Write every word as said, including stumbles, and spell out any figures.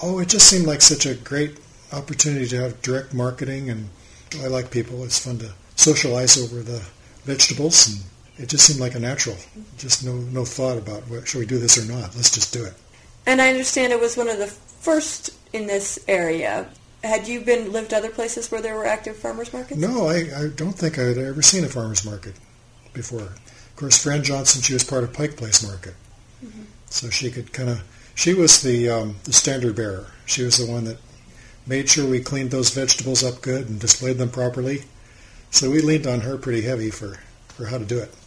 Oh, it just seemed like such a great opportunity to have direct marketing, and I like people. It's fun to socialize over the vegetables, and it just seemed like a natural. Just no no thought about, well, should we do this or not? Let's just do it. And I understand it was one of the first in this area. Had you been lived other places where there were active farmers markets? No, I, I don't think I had ever seen a farmers market before. Of course, Fran Johnson, she was part of Pike Place Market, mm-hmm. so she could kind of, she was the um, the standard bearer. She was the one that made sure we cleaned those vegetables up good and displayed them properly. So we leaned on her pretty heavy for, for how to do it.